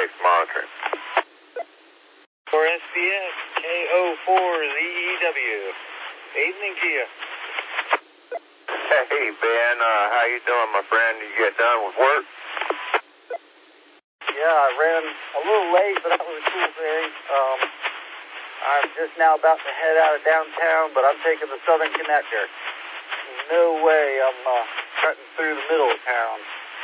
monitoring. For SBS KO4ZEW. Evening to you. Hey, Ben, how you doing, my friend? You get done with work? Yeah, I ran a little late, but that was a cool thing. I'm just now about to head out of downtown, but I'm taking the Southern Connector. There's no way I'm cutting through the middle of town.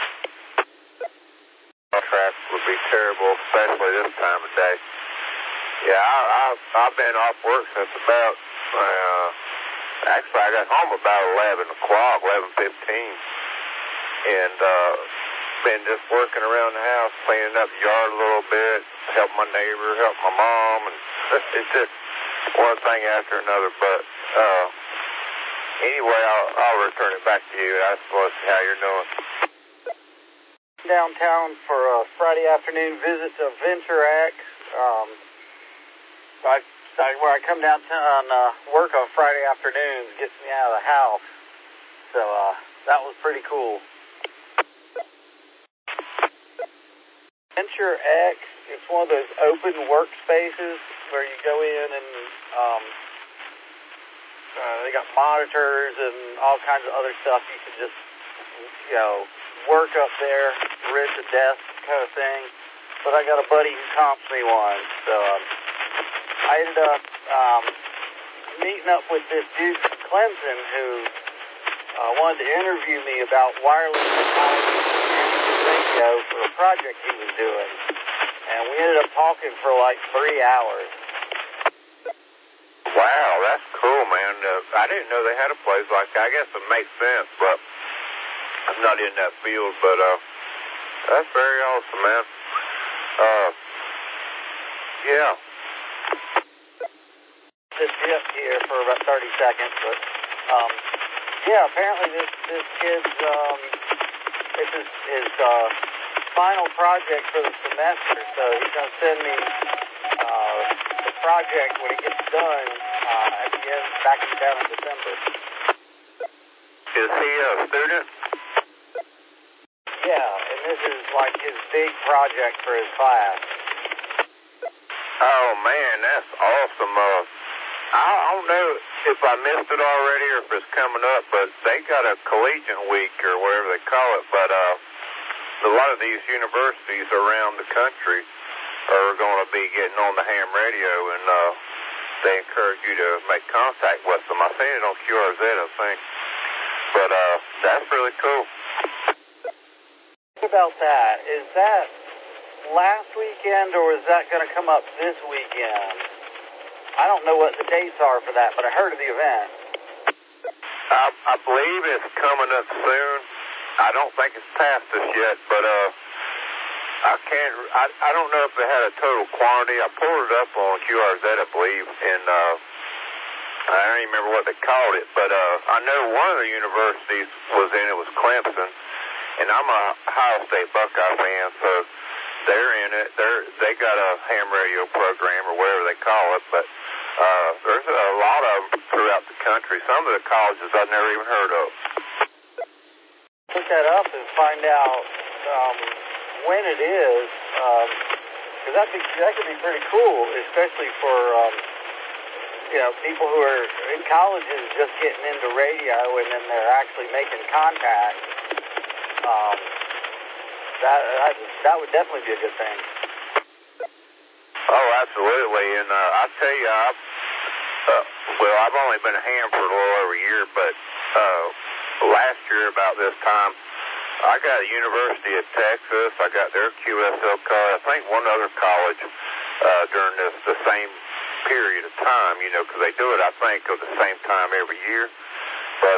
Traffic would be terrible, especially this time of day. Yeah, I've been off work since about, actually I got home about 11 o'clock, 11:15, and been just working around the house, cleaning up the yard a little bit, help my neighbor, help my mom, and it's just one thing after another. But anyway, I'll return it back to you. I suppose how you're doing. Downtown for a Friday afternoon visit to Venture X. Where I come downtown, work on Friday afternoons gets me out of the house. So that was pretty cool. Venture X, it's one of those open workspaces where you go in and they got monitors and all kinds of other stuff. You can just, work up there, rent a desk kind of thing. But I got a buddy who comps me one, so I ended up meeting up with this dude from Clemson who wanted to interview me about wireless technology and radio for a project he was doing. And we ended up talking for like 3 hours. Wow, that's cool, man. I didn't know they had a place like that. I guess it makes sense, but I'm not in that field. But that's very awesome, man. Yeah. This dip here for about 30 seconds, but apparently this kid's this is his final project for the semester, so he's gonna send me the project when it gets done at the end, back down in December. Is he a student? Yeah, and this is like his big project for his class. Oh man, that's awesome. I don't know if I missed it already or if it's coming up, but they got a collegiate week or whatever they call it. But a lot of these universities around the country are going to be getting on the ham radio, and they encourage you to make contact with them. I seen it on QRZ, I think. But that's really cool. What about that? Is that last weekend, or is that going to come up this weekend? I don't know what the dates are for that, but I heard of the event. I believe it's coming up soon. I don't think it's past us yet, but I don't know if it had a total quantity. I pulled it up on QRZ, I believe, and I don't even remember what they called it, but I know one of the universities was in it, was Clemson, and I'm a Ohio State Buckeye fan, so they're in it. They got a ham radio program or whatever they call it, but there's a lot of them throughout the country. Some of the colleges I've never even heard of. Look that up and find out when it is, because that could be pretty cool, especially for people who are in colleges just getting into radio and then they're actually making contact. That would definitely be a good thing. Oh, absolutely. And I tell you, I've only been a ham for a little over a year, but last year about this time, I got a University of Texas. I got their QSL card. I think one other college during the same period of time, because they do it, I think, at the same time every year. But,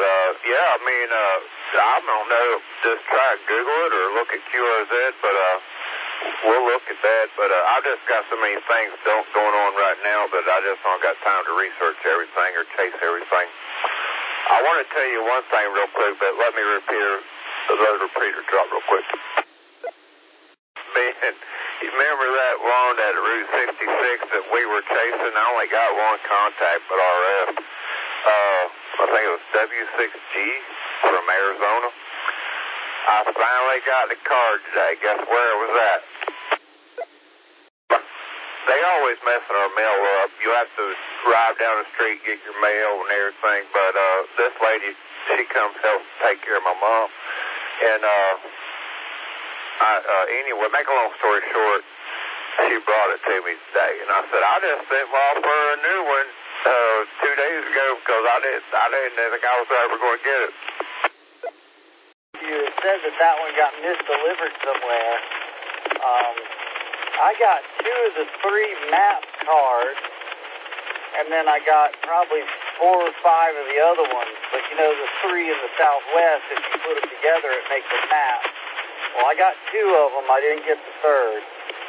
I don't know, just try to Google it or look at QRZ, but we'll look at that. But I've just got so many things going on right now that I just don't got time to research everything or chase everything. I want to tell you one thing real quick, but let me repeat or drop real quick. Man, you remember that one at Route 66 that we were chasing? I only got one contact, but RF. I think it was W6G from Arizona. I finally got the card today. Guess where it was at? always messing our mail up. You have to drive down the street, get your mail and everything. But this lady, she comes help take care of my mom. And anyway, make a long story short, she brought it to me today. And I said, I just sent off for a new one 2 days ago because I didn't think I was ever going to get it. You said that one got misdelivered somewhere. I got 2 of the 3 map cards, and then I got probably 4 or 5 of the other ones. But you know, the 3 in the Southwest, if you put them together, it makes a map. Well, I got 2 of them. I didn't get the 3rd.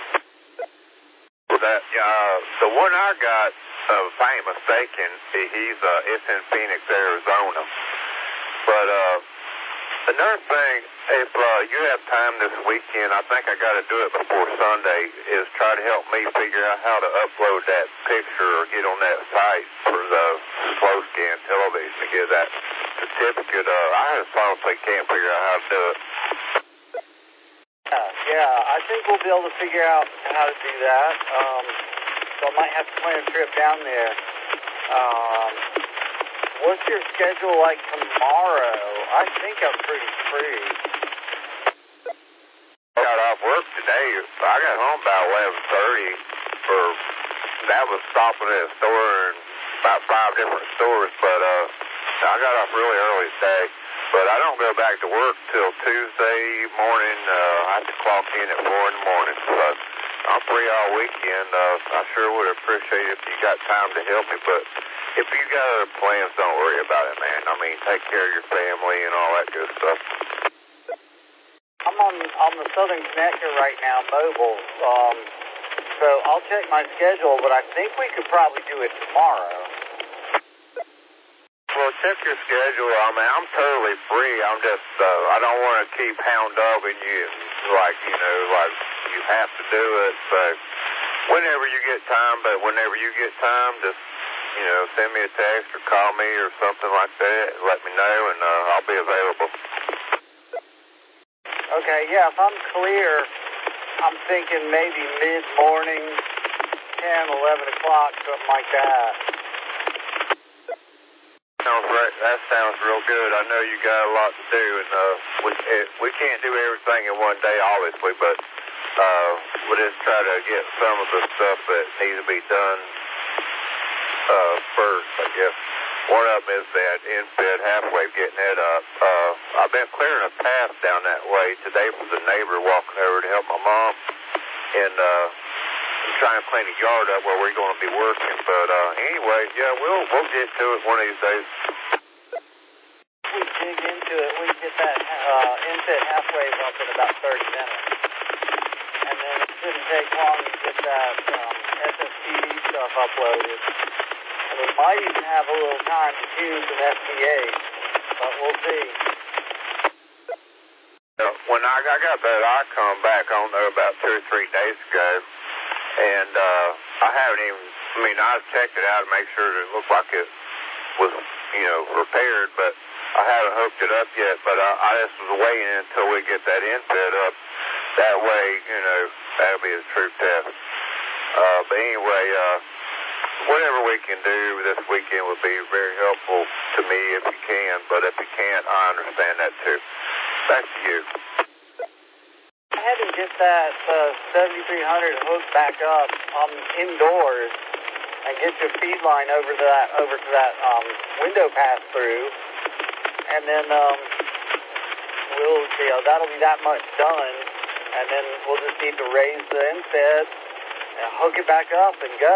The one I got, if I ain't mistaken, it's in Phoenix, Arizona. But another thing, if you have time this weekend, I think I got to do it before Sunday, is try to help me figure out how to upload that picture or get on that site for the slow scan television to get that certificate. I just honestly can't figure out how to do it. Yeah, I think we'll be able to figure out how to do that. So I might have to plan a trip down there. What's your schedule like tomorrow? I think I'm pretty free. I got off work today. I got home about 11:30. That was stopping at a store and about 5 different stores. But I got off really early today. But I don't go back to work till Tuesday morning. I have to clock in at 4 in the morning. So I'm free all weekend. I sure would appreciate it if you got time to help me. But if you got other plans, don't worry about it, man. I mean, take care of your family and all that good stuff. I'm on the Southern Connector right now, mobile. So I'll check my schedule, but I think we could probably do it tomorrow. Well, check your schedule. I mean, I'm totally free. I'm just, I don't want to keep hound-dogging you, like you have to do it. So whenever you get time, just, send me a text or call me or something like that. Let me know, and I'll be available. Okay, yeah, if I'm clear, I'm thinking maybe mid-morning, 10, 11 o'clock, something like that. Sounds right. That sounds real good. I know you got a lot to do, and we can't do everything in one day, obviously, but we'll just try to get some of the stuff that needs to be done first, I guess. One of them is that infed halfway, getting that up. I've been clearing a path down that way today for the neighbor walking over to help my mom, and I'm trying to clean the yard up where we're going to be working. But anyway, yeah, we'll get to it one of these days. We dig into it. We get that infed halfway up in about 30 minutes. And then it shouldn't take long to get that SSTD stuff uploaded. And we might even have a little time to do some SBA, but we'll see. When I got that icon back, I don't know, about 2 or 3 days ago, and I haven't even, I checked it out to make sure that it looked like it was, repaired, but I haven't hooked it up yet. But I just was waiting until we get that infed up. That way, that'll be a true test. But anyway, whatever we can do this weekend would be very helpful to me if you can. But if you can't, I understand that too. Back to you. I had to get that 7300 hooked back up indoors and get your feed line over to that window pass through, and then we'll see. That'll be that much done, and then we'll just need to raise the infed and hook it back up and go.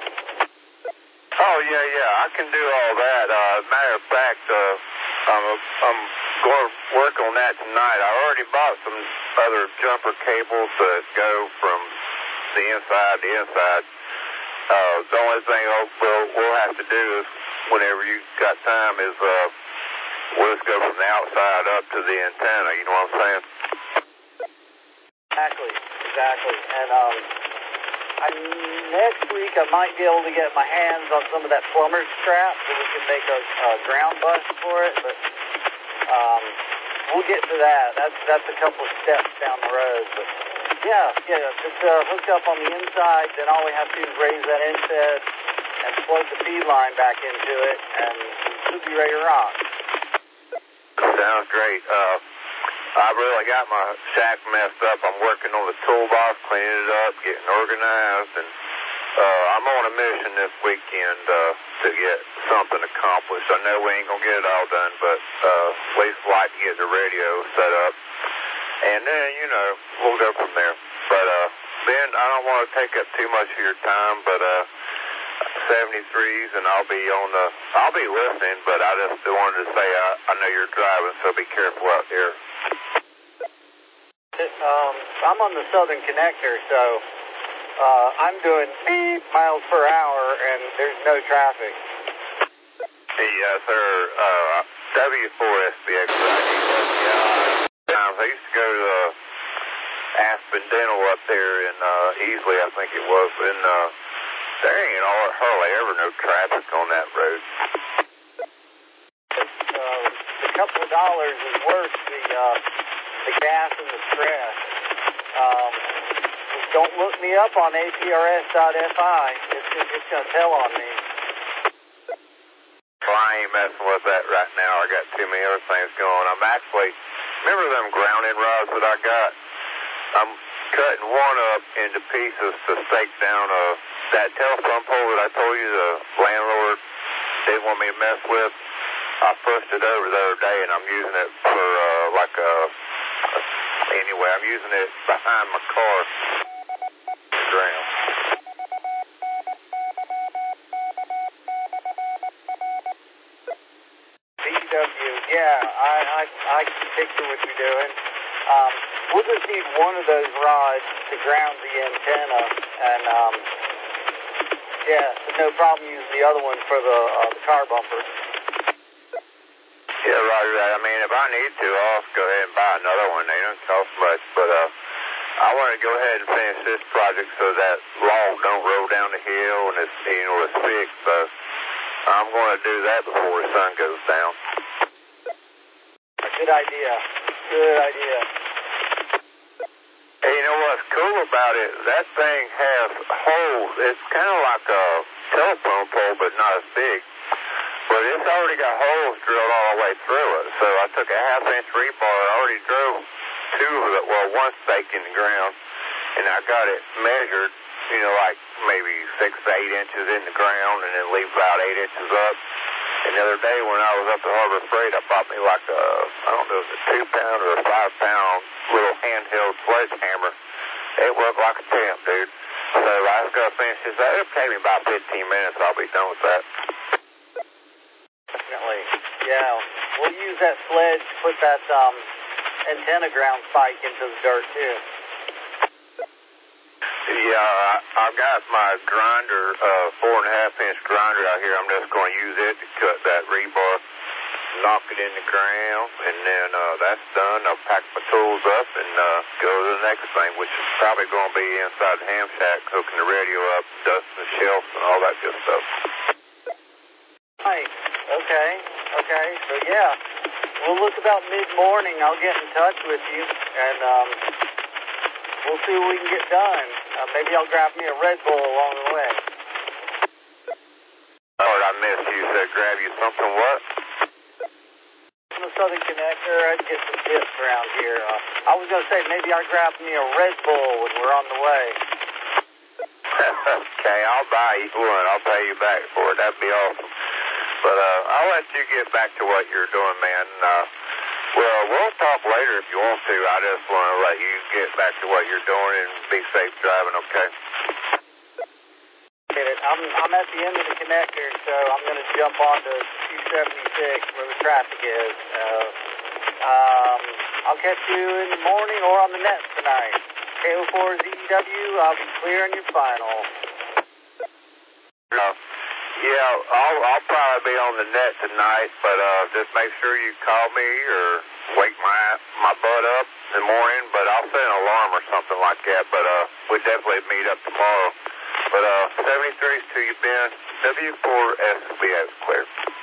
Oh yeah, I can do all that. Matter of fact, I'm going to work on that tonight. I already bought some other jumper cables that go from the inside to inside. The only thing we'll have to do is, whenever you got time, is we'll just go from the outside up to the antenna. You know what I'm saying? Exactly. And next week I might be able to get my hands on some of that plumber's strap so we can make a ground bus for it. But we'll get to that. That's a couple of steps down the road. But Yeah, it's hooked up on the inside, then all we have to do is raise that inset and plug the feed line back into it, and we'll be ready to rock. Sounds great. I really got my shack messed up. I'm working on the toolbox, cleaning it up, getting organized, and I'm on a mission this weekend to get something accomplished. I know we ain't going to get it all done, but at least I'd like to get the radio set up. And then, we'll go from there. But, Ben, I don't want to take up too much of your time, but 73s, and I'll be listening, but I just wanted to say I know you're driving, so be careful out there. I'm on the Southern Connector, so I'm doing beep miles per hour, and there's no traffic. Yes, sir. W4SBX. I used to go to Aspen Dental up there in Easley, I think it was, and there ain't hardly ever no traffic on that road. The couple of dollars is worth the gas and the stress. Don't look me up on APRS.FI. It's going to tell on me. Well, I ain't messing with that right now. I got too many other things going. I'm actually, remember them grounding rods that I got? I'm cutting one up into pieces to stake down that telephone pole that I told you the landlord didn't want me to mess with. I pushed it over the other day, and I'm using it for anyway, I'm using it behind my car. Ground. VW, yeah, I can picture what you're doing. We'll just need one of those rods to ground the antenna, and no problem using the other one for the car bumper. Yeah, Roger that. I mean, if I need to, I'll go ahead and buy another one. They don't cost much, but I want to go ahead and finish this project so that log don't roll down the hill and it's fixed. So I'm going to do that before the sun goes down. Good idea. Good idea. Hey, you know what's cool about it? That thing has holes. It's kind of like a telephone pole, but not as big. But it's already got holes drilled all the way through it. So I took a half-inch rebar. I already drove one stake in the ground, and I got it measured, like maybe 6 to 8 inches in the ground, and then leave about 8 inches up. And the other day when I was up at Harbor Freight, I bought me like I don't know if it's a 2-pound or a 5-pound little handheld sledgehammer. It worked like a champ, dude. So I was going to finish this. It'll take me about 15 minutes. I'll be done with that. Definitely. Yeah. We'll use that sledge to put that antenna ground spike into the dirt, too. Yeah, I've got my grinder, 4.5-inch grinder out here. I'm just going to use it to cut that rebar, knock it in the ground, and then that's done. I'll pack my tools up and go to the next thing, which is probably going to be inside the ham shack, hooking the radio up, dusting the shelves, and all that good stuff. Right. Okay. So, yeah, we'll look about mid-morning. I'll get in touch with you, and we'll see what we can get done. Maybe I'll grab me a Red Bull along the way. Lord, I missed you. Said grab you something what? From the Southern Connector, I'd get some tips around here. I was going to say maybe I'll grab me a Red Bull when we're on the way. Okay, I'll buy you one. I'll pay you back for it. That'd be awesome. But I'll let you get back to what you're doing, man. Well, we'll talk later if you want to. I just want to let you get back to what you're doing and be safe driving, okay? I'm at the end of the connector, so I'm going to jump onto 276 where the traffic is. I'll catch you in the morning or on the net tonight. KO4ZW, I'll be clearing your final. Yeah, I'll probably be on the net tonight, but just make sure you call me or wake my butt up in the morning, but I'll set an alarm or something like that, but we'll definitely meet up tomorrow. But 73's to you, Ben. W4SBX clear.